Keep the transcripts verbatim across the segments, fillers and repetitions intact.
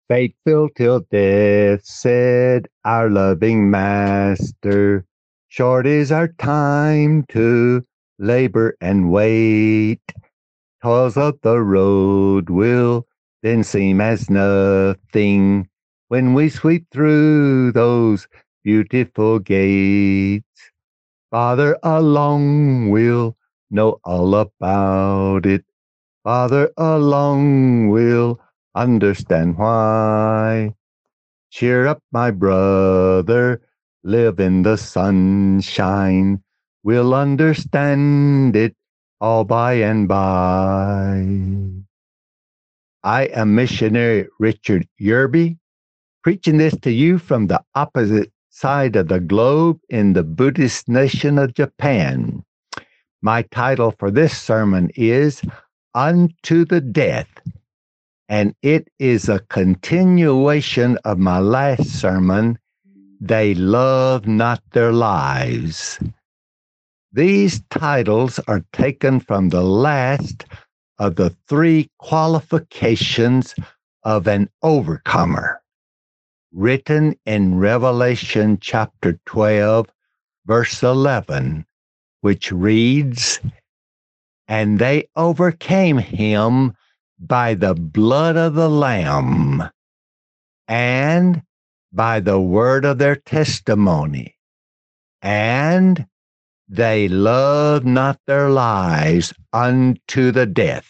Faithful till death, said our loving Master. Short is our time to labor and wait. Toils of the road will then seem as nothing when we sweep through those beautiful gates. Father along will know all about it. Father alone will understand why. Cheer up, my brother, live in the sunshine. We'll understand it all by and by. I am missionary Richard Yerby, preaching this to you from the opposite side of the globe in the Buddhist nation of Japan. My title for this sermon is Unto the Death, and it is a continuation of my last sermon, They Love Not Their Lives. These titles are taken from the last of the three qualifications of an overcomer, written in Revelation chapter twelve, verse eleven, which reads, And they overcame him by the blood of the Lamb and by the word of their testimony, and they loved not their lives unto the death.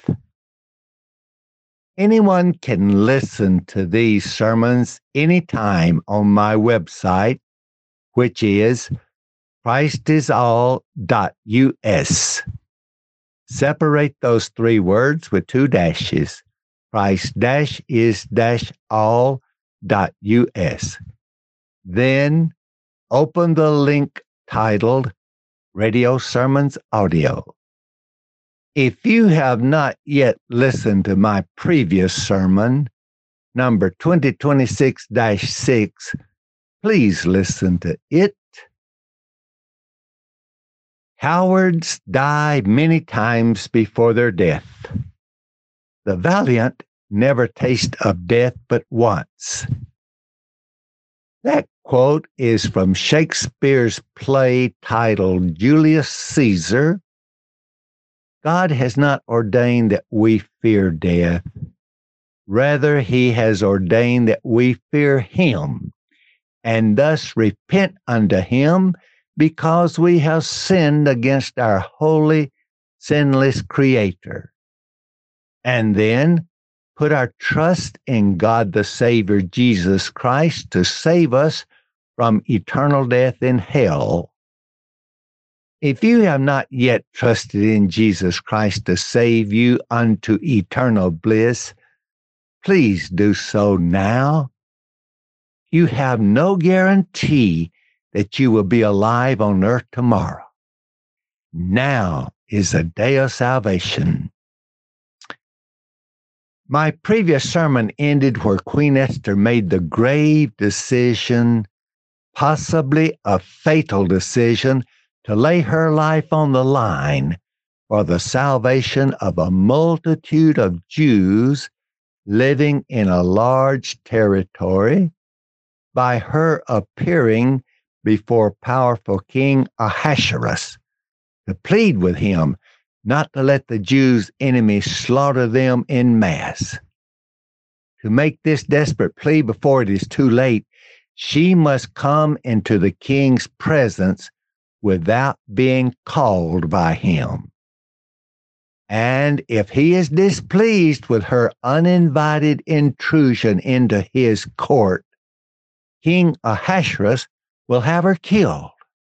Anyone can listen to these sermons anytime on my website, which is Christ is all dot U S. Separate those three words with two dashes. Christ dash is dash all dot U S. Then open the link titled Radio Sermons Audio. If you have not yet listened to my previous sermon, number twenty twenty-six dash six, please listen to it. Cowards die many times before their death. The valiant never taste of death but once. That quote is from Shakespeare's play titled Julius Caesar. God has not ordained that we fear death. Rather, he has ordained that we fear him, and thus repent unto him, because we have sinned against our holy, sinless Creator. And then put our trust in God the Savior, Jesus Christ, to save us from eternal death in hell. If you have not yet trusted in Jesus Christ to save you unto eternal bliss, please do so now. You have no guarantee that you will be alive on earth tomorrow. Now is a day of salvation. My previous sermon ended where Queen Esther made the grave decision, possibly a fatal decision, to lay her life on the line for the salvation of a multitude of Jews living in a large territory by her appearing before powerful King Ahasuerus to plead with him not to let the Jews' enemies slaughter them en masse. To make this desperate plea before it is too late, she must come into the king's presence without being called by him. And if he is displeased with her uninvited intrusion into his court, King Ahasuerus will have her killed.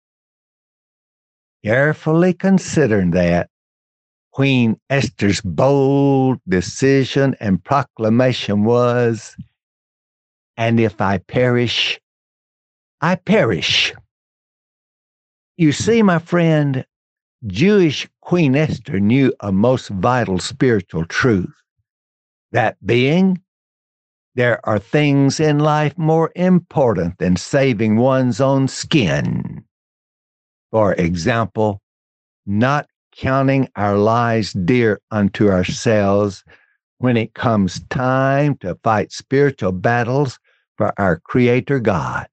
Carefully considering that, Queen Esther's bold decision and proclamation was, and if I perish, I perish. You see, my friend, Jewish Queen Esther knew a most vital spiritual truth, that being, there are things in life more important than saving one's own skin. For example, not counting our lives dear unto ourselves when it comes time to fight spiritual battles for our Creator God.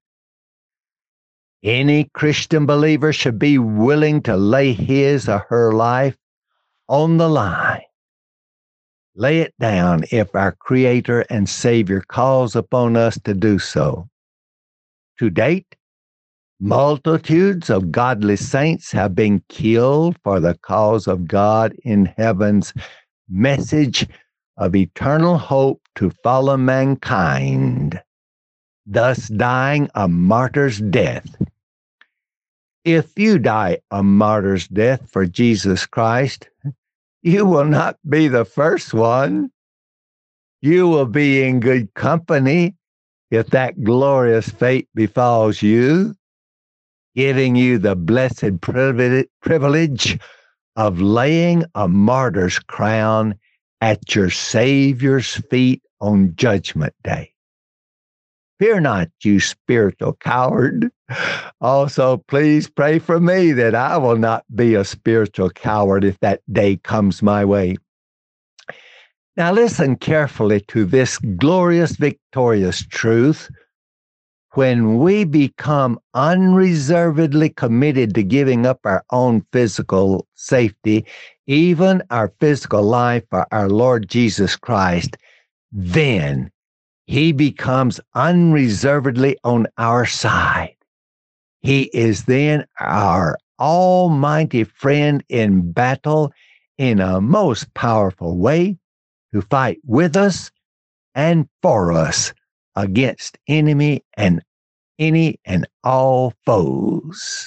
Any Christian believer should be willing to lay his or her life on the line. Lay it down if our Creator and Savior calls upon us to do so. To date, multitudes of godly saints have been killed for the cause of God in heaven's message of eternal hope to fallen mankind, thus dying a martyr's death. If you die a martyr's death for Jesus Christ, you will not be the first one. You will be in good company if that glorious fate befalls you, giving you the blessed privilege of laying a martyr's crown at your Savior's feet on Judgment Day. Fear not, you spiritual coward. Also, please pray for me that I will not be a spiritual coward if that day comes my way. Now listen carefully to this glorious, victorious truth. When we become unreservedly committed to giving up our own physical safety, even our physical life for our Lord Jesus Christ, then He becomes unreservedly on our side. He is then our almighty friend in battle in a most powerful way to fight with us and for us against enemy and any and all foes.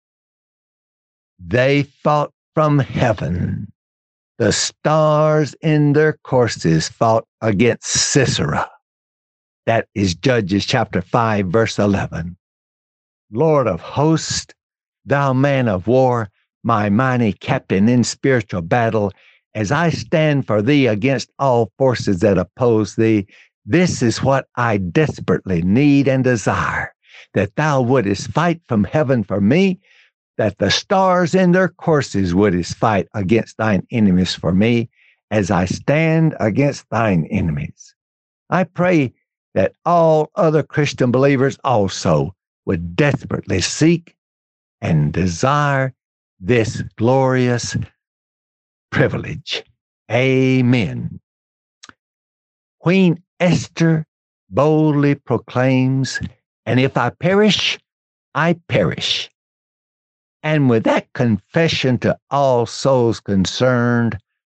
They fought from heaven. The stars in their courses fought against Sisera. That is Judges chapter five, verse eleven. Lord of hosts, thou man of war, my mighty captain in spiritual battle, as I stand for thee against all forces that oppose thee, this is what I desperately need and desire, that thou wouldest fight from heaven for me, that the stars in their courses wouldest fight against thine enemies for me, as I stand against thine enemies. I pray that all other Christian believers also would desperately seek and desire this glorious privilege. Amen. Queen Esther boldly proclaims, and if I perish, I perish. And with that confession to all souls concerned,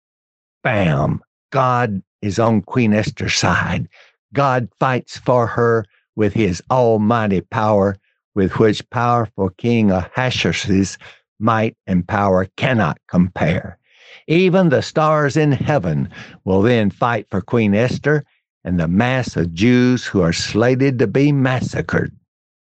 bam, God is on Queen Esther's side. God fights for her with his almighty power, with which powerful King Ahasuerus' might and power cannot compare. Even the stars in heaven will then fight for Queen Esther and the mass of Jews who are slated to be massacred.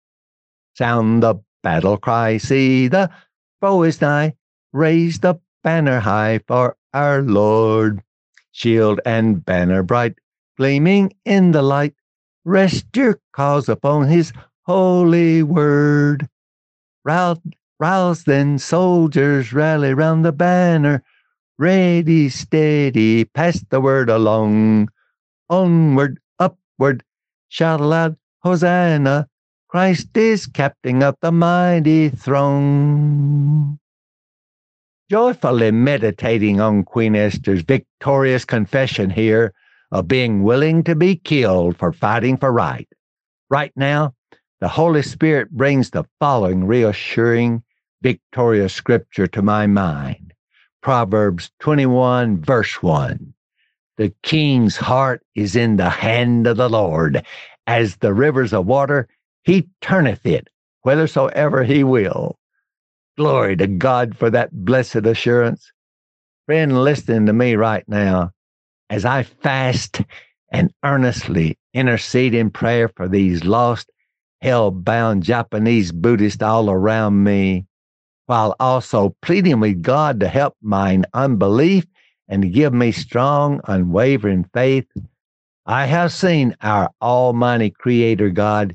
Sound the battle cry, see the foe is nigh, raise the banner high for our Lord. Shield and banner bright, gleaming in the light, rest your cause upon his holy word. Rouse, rouse then, soldiers, rally round the banner, ready, steady, pass the word along. Onward, upward, shout aloud, Hosanna, Christ is captain of the mighty throne. Joyfully meditating on Queen Esther's victorious confession here of being willing to be killed for fighting for right. Right now, the Holy Spirit brings the following reassuring, victorious scripture to my mind. Proverbs twenty-one, verse one. The king's heart is in the hand of the Lord. As the rivers of water, he turneth it whithersoever he will. Glory to God for that blessed assurance. Friend, listening to me right now, as I fast and earnestly intercede in prayer for these lost, hell-bound Japanese Buddhists all around me, while also pleading with God to help mine unbelief and to give me strong, unwavering faith, I have seen our almighty Creator God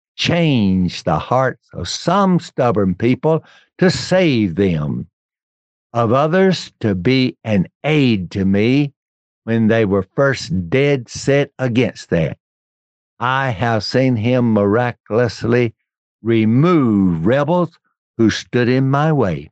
change the hearts of some stubborn people to save them, of others to be an aid to me, when they were first dead set against that. I have seen him miraculously remove rebels who stood in my way.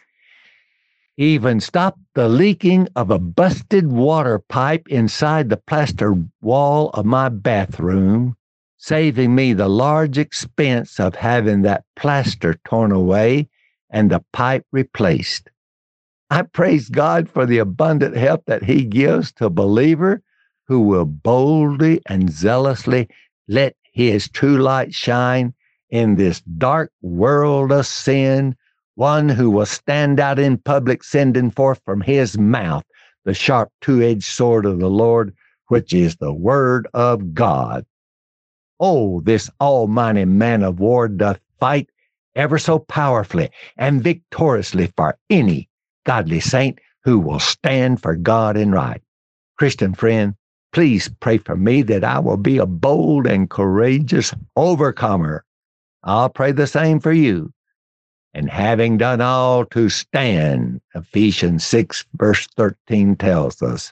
Even stopped the leaking of a busted water pipe inside the plaster wall of my bathroom, saving me the large expense of having that plaster torn away and the pipe replaced. I praise God for the abundant help that he gives to a believer who will boldly and zealously let his true light shine in this dark world of sin, one who will stand out in public, sending forth from his mouth the sharp two-edged sword of the Lord, which is the word of God. Oh, this almighty man of war doth fight ever so powerfully and victoriously for any godly saint who will stand for God and right. Christian friend, please pray for me that I will be a bold and courageous overcomer. I'll pray the same for you. And having done all to stand, Ephesians six verse thirteen tells us.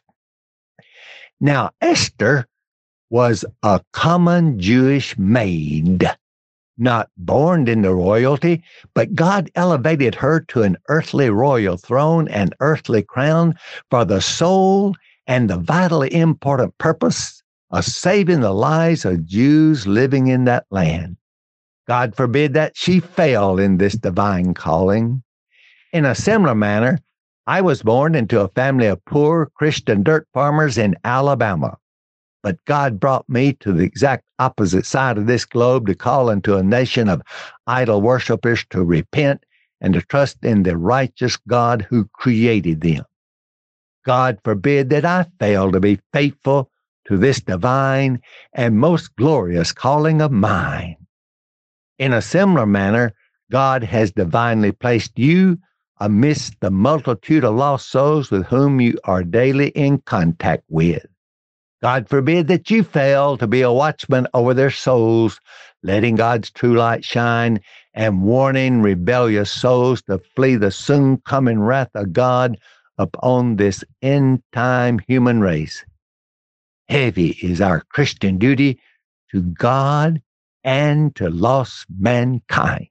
Now, Esther was a common Jewish maid, not born into royalty, but God elevated her to an earthly royal throne and earthly crown for the sole and the vitally important purpose of saving the lives of Jews living in that land. God forbid that she fail in this divine calling. In a similar manner, I was born into a family of poor Christian dirt farmers in Alabama. But God brought me to the exact opposite side of this globe to call into a nation of idol worshipers to repent and to trust in the righteous God who created them. God forbid that I fail to be faithful to this divine and most glorious calling of mine. In a similar manner, God has divinely placed you amidst the multitude of lost souls with whom you are daily in contact with. God forbid that you fail to be a watchman over their souls, letting God's true light shine and warning rebellious souls to flee the soon coming wrath of God upon this end time human race. Heavy is our Christian duty to God and to lost mankind.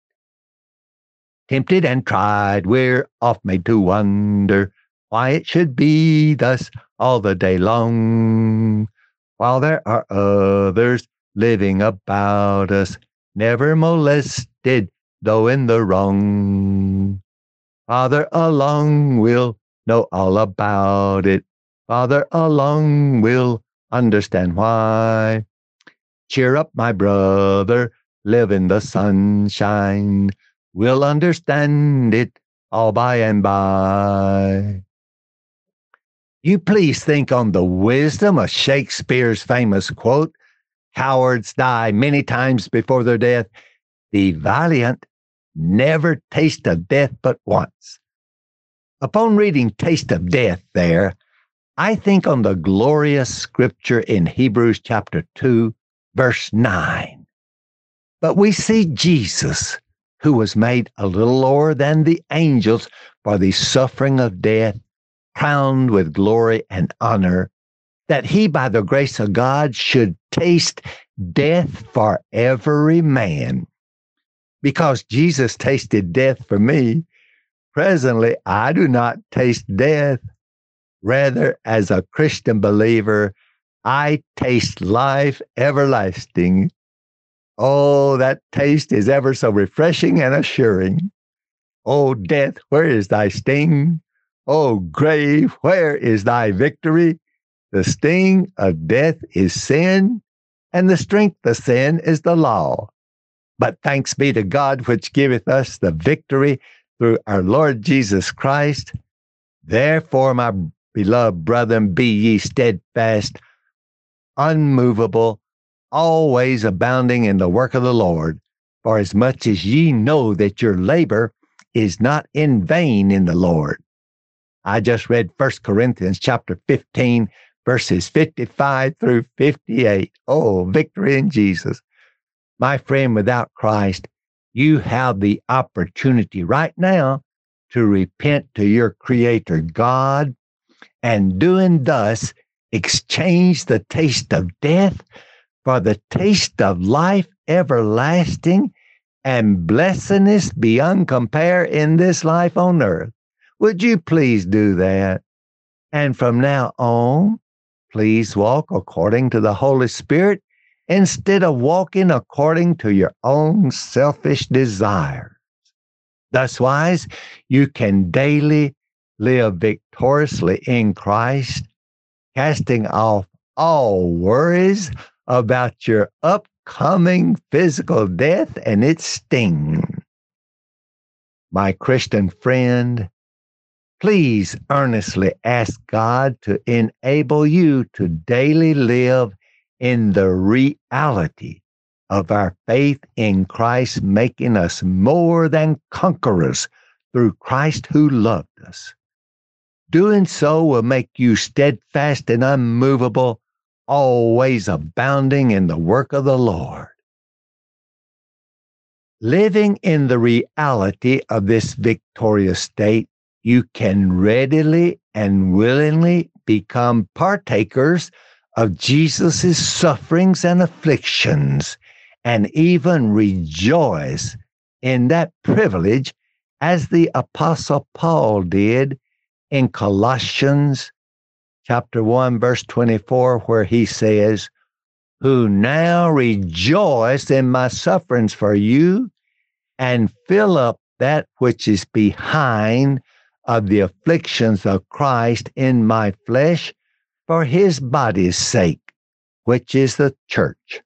Tempted and tried, we're oft made to wonder why it should be thus all the day long, while there are others living about us, never molested, though in the wrong. Farther along, we'll know all about it. Farther along, we'll understand why. Cheer up, my brother, live in the sunshine. We'll understand it all by and by. You please think on the wisdom of Shakespeare's famous quote, cowards die many times before their death. The valiant never taste of death but once. Upon reading Taste of Death there, I think on the glorious scripture in Hebrews chapter two, verse nine. But we see Jesus, who was made a little lower than the angels for the suffering of death, crowned with glory and honor, that he, by the grace of God, should taste death for every man. Because Jesus tasted death for me, presently I do not taste death. Rather, as a Christian believer, I taste life everlasting. Oh, that taste is ever so refreshing and assuring. Oh, death, where is thy sting? Oh, grave, where is thy victory? The sting of death is sin, and the strength of sin is the law. But thanks be to God, which giveth us the victory through our Lord Jesus Christ. Therefore, my beloved brethren, be ye steadfast, unmovable, always abounding in the work of the Lord, for as much as ye know that your labor is not in vain in the Lord. I just read First Corinthians chapter fifteen, verses fifty-five through fifty-eight. Oh, victory in Jesus. My friend, without Christ, you have the opportunity right now to repent to your Creator God, and doing thus exchange the taste of death for the taste of life everlasting and blessedness beyond compare in this life on earth. Would you please do that? And from now on, please walk according to the Holy Spirit instead of walking according to your own selfish desires. Thus wise, you can daily live victoriously in Christ, casting off all worries about your upcoming physical death and its sting. My Christian friend, please earnestly ask God to enable you to daily live in the reality of our faith in Christ, making us more than conquerors through Christ who loved us. Doing so will make you steadfast and unmovable, always abounding in the work of the Lord. Living in the reality of this victorious state, you can readily and willingly become partakers of Jesus' sufferings and afflictions, and even rejoice in that privilege as the Apostle Paul did in Colossians chapter one, verse twenty-four, where he says, who now rejoice in my sufferings for you and fill up that which is behind of the afflictions of Christ in my flesh for his body's sake, which is the church.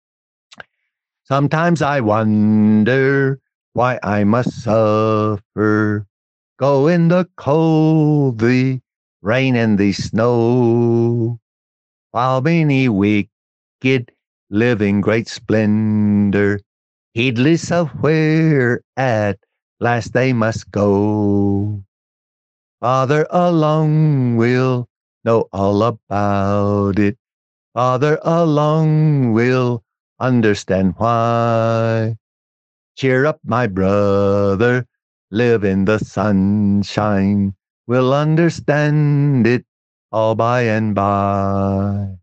Sometimes I wonder why I must suffer, go in the cold, the rain and the snow, while many wicked live in great splendor, heedless of where at last they must go. Father alone will know all about it. Father alone will understand why. Cheer up, my brother, live in the sunshine. We'll understand it all by and by.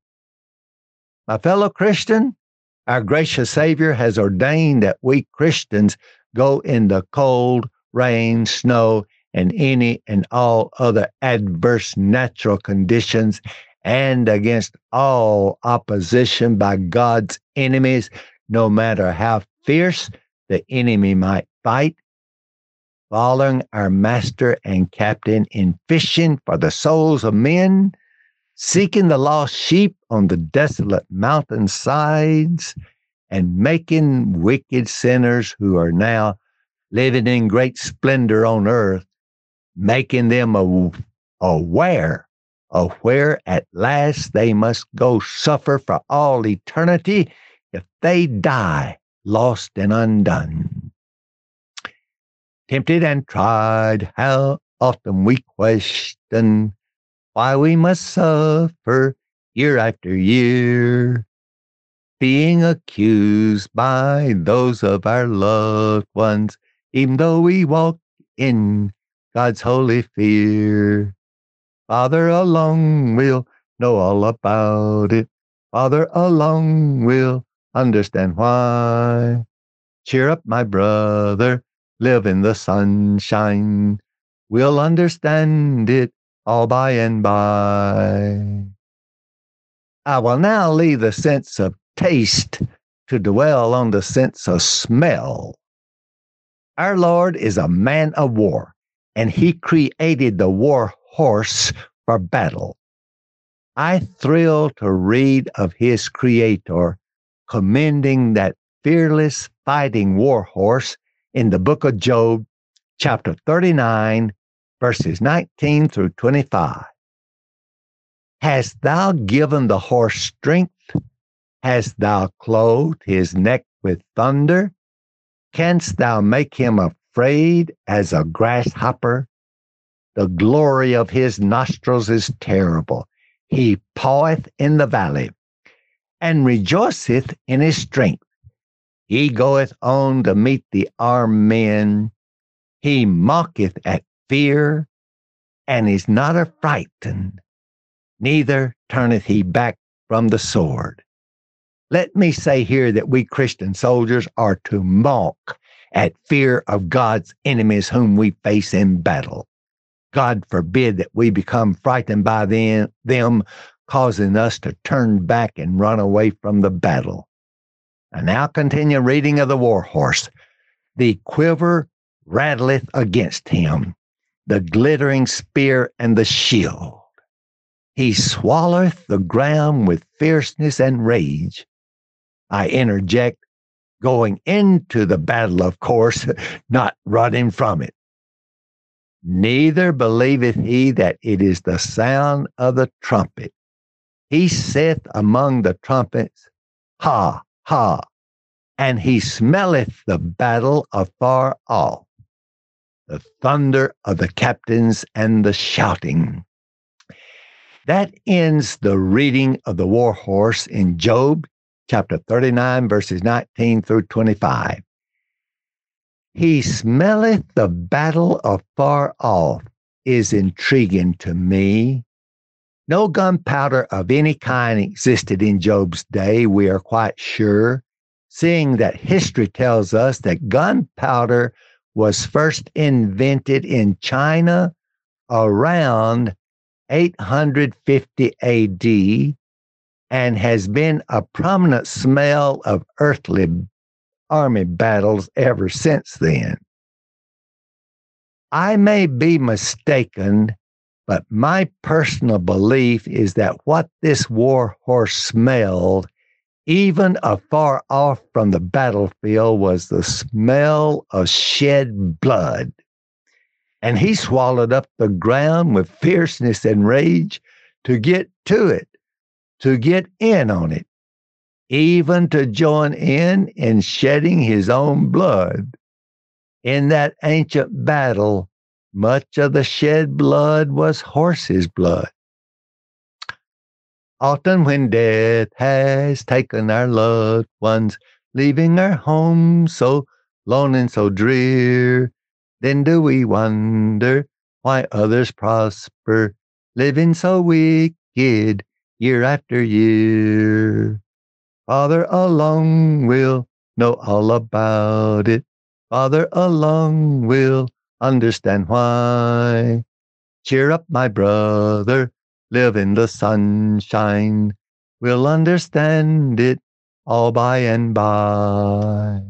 My fellow Christian, our gracious Savior has ordained that we Christians go in the cold, rain, snow, and any and all other adverse natural conditions, and against all opposition by God's enemies, no matter how fierce the enemy might fight, following our Master and Captain in fishing for the souls of men, seeking the lost sheep on the desolate mountainsides, and making wicked sinners who are now living in great splendor on earth, making them aware of where at last they must go suffer for all eternity if they die lost and undone. Tempted and tried, how often we question why we must suffer year after year, being accused by those of our loved ones, even though we walk in God's holy fear. Father alone will know all about it. Father alone will understand why. Cheer up, my brother, live in the sunshine. We'll understand it all by and by. I will now leave the sense of taste to dwell on the sense of smell. Our Lord is a man of war, and he created the war horse for battle. I thrill to read of his creator commending that fearless fighting war horse in the book of Job, chapter thirty-nine, verses nineteen through twenty-five. Hast thou given the horse strength? Hast thou clothed his neck with thunder? Canst thou make him afraid as a grasshopper? The glory of his nostrils is terrible. He paweth in the valley, and rejoiceth in his strength. He goeth on to meet the armed men. He mocketh at fear, and is not affrighted, neither turneth he back from the sword. Let me say here that we Christian soldiers are to mock at fear of God's enemies whom we face in battle. God forbid that we become frightened by them, them causing us to turn back and run away from the battle. And now continue reading of the war horse. The quiver rattleth against him, the glittering spear and the shield. He swalloweth the ground with fierceness and rage. I interject, going into the battle, of course, not running from it. Neither believeth he that it is the sound of the trumpet. He saith among the trumpets, Ha, ha, and he smelleth the battle afar off, the thunder of the captains and the shouting. That ends the reading of the war horse in Job chapter thirty-nine, verses nineteen through twenty-five. He smelleth the battle afar off is intriguing to me. No gunpowder of any kind existed in Job's day, we are quite sure, seeing that history tells us that gunpowder was first invented in China around eight hundred fifty A D and has been a prominent smell of earthly army battles ever since then. I may be mistaken, but my personal belief is that what this war horse smelled, even afar off from the battlefield, was the smell of shed blood. And he swallowed up the ground with fierceness and rage to get to it, to get in on it, even to join in in shedding his own blood. In that ancient battle, much of the shed blood was horses' blood. Often when death has taken our loved ones, leaving our homes so lone and so drear, then do we wonder why others prosper, living so wicked year after year. Father alone will know all about it. Father alone will understand why. Cheer up, my brother, live in the sunshine. We'll understand it all by and by.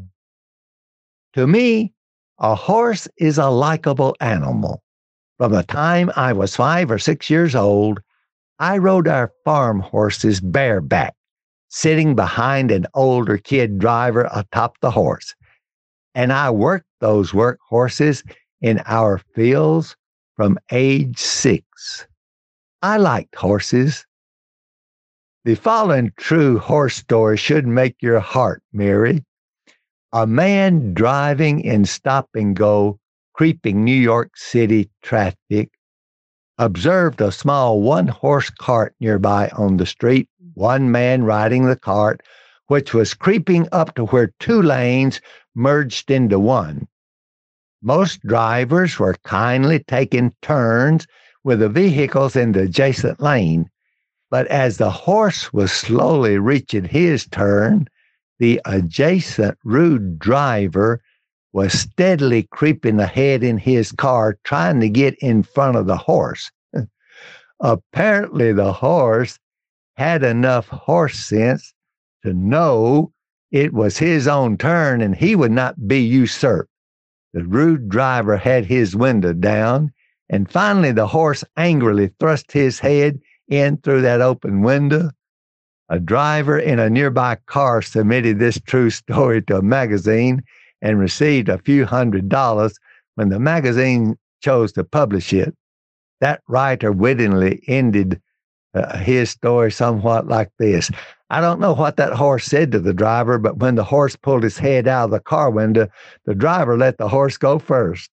To me, a horse is a likable animal. From the time I was five or six years old, I rode our farm horses bareback, sitting behind an older kid driver atop the horse. And I worked those work horses in our fields from age six. I liked horses. The following true horse story should make your heart merry. A man driving in stop-and-go, creeping New York City traffic observed a small one-horse cart nearby on the street, one man riding the cart, which was creeping up to where two lanes merged into one. Most drivers were kindly taking turns with the vehicles in the adjacent lane, but as the horse was slowly reaching his turn, the adjacent rude driver was steadily creeping ahead in his car, trying to get in front of the horse. Apparently, the horse had enough horse sense to know it was his own turn and he would not be usurped. The rude driver had his window down, and finally the horse angrily thrust his head in through that open window. A driver in a nearby car submitted this true story to a magazine and received a few hundred dollars when the magazine chose to publish it. That writer wittingly ended uh, his story somewhat like this. I don't know what that horse said to the driver, but when the horse pulled his head out of the car window, the driver let the horse go first.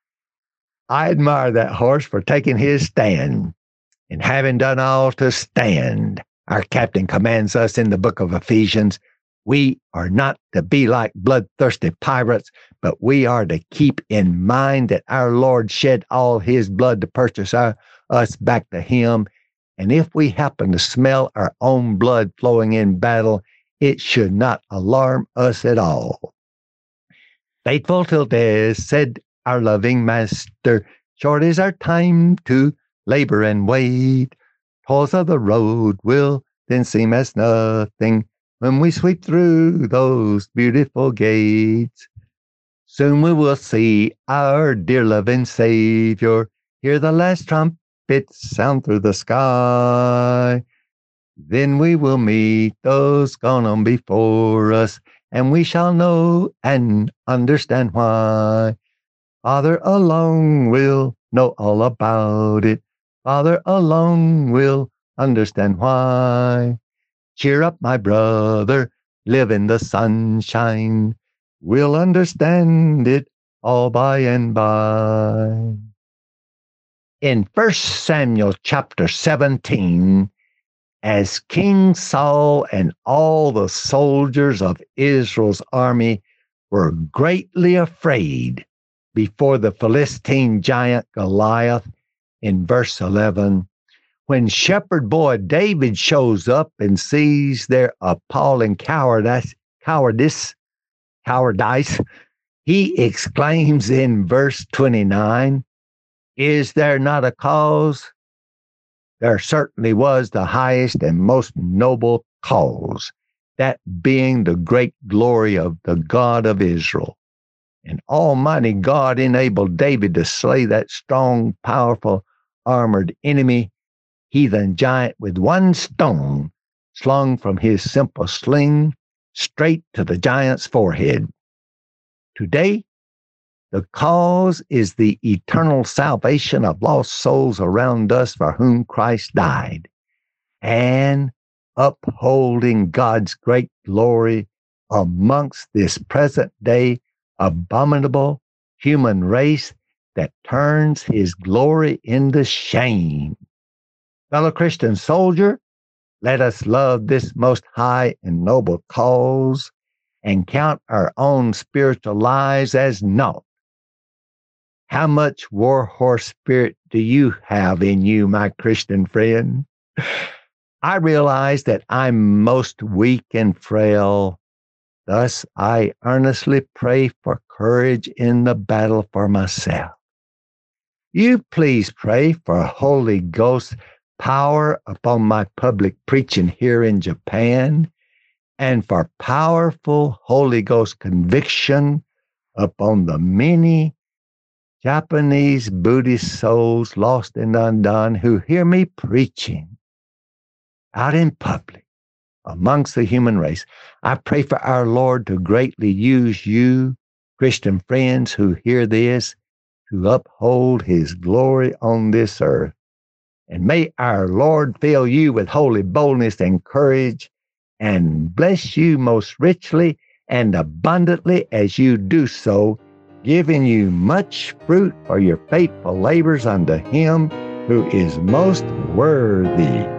I admire that horse for taking his stand. And having done all to stand, our captain commands us in the book of Ephesians, We are not to be like bloodthirsty pirates, but we are to keep in mind that our Lord shed all his blood to purchase our, us back to him. And if we happen to smell our own blood flowing in battle, it should not alarm us at all. Faithful till death, said our loving Master, short is our time to labor and wait. Toils of the road will then seem as nothing when we sweep through those beautiful gates. Soon we will see our dear loving Savior, hear the last trumpet sound through the sky. Then we will meet those gone on before us, and we shall know and understand why. Father alone will know all about it. Father alone will understand why. Cheer up, my brother, live in the sunshine. We'll understand it all by and by. In First Samuel chapter seventeen, as King Saul and all the soldiers of Israel's army were greatly afraid before the Philistine giant Goliath, in verse eleven, when shepherd boy David shows up and sees their appalling cowardice, cowardice, cowardice, he exclaims in verse twenty-nine, "Is there not a cause? There certainly was the highest and most noble cause, that being the great glory of the God of Israel." And Almighty God enabled David to slay that strong, powerful, armored enemy, heathen giant, with one stone slung from his simple sling straight to the giant's forehead. Today, the cause is the eternal salvation of lost souls around us for whom Christ died, and upholding God's great glory amongst this present day abominable human race that turns his glory into shame. Fellow Christian soldier, let us love this most high and noble cause and count our own spiritual lives as naught. How much war horse spirit do you have in you, my Christian friend? I realize that I'm most weak and frail. Thus, I earnestly pray for courage in the battle for myself. You please pray for Holy Ghost power upon my public preaching here in Japan, and for powerful Holy Ghost conviction upon the many Japanese Buddhist souls lost and undone who hear me preaching out in public amongst the human race. I pray for our Lord to greatly use you, Christian friends who hear this, to uphold his glory on this earth. And may our Lord fill you with holy boldness and courage, and bless you most richly and abundantly as you do so, giving you much fruit for your faithful labors unto him who is most worthy.